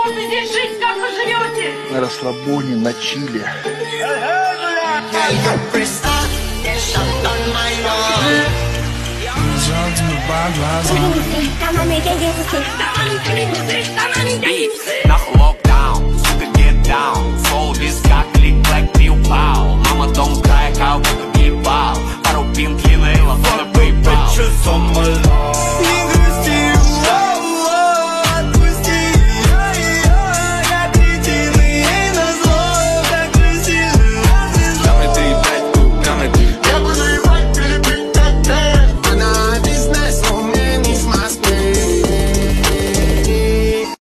невозможно здесь жить, как вы живете? На расслабоне, на чиле. Нахуй локдаун, сука, get down. Фол виска, клик-клэк, пиу-пау. Мама, don't cry, кау, как ебал. Пару пин, длинные, лафона, PayPal.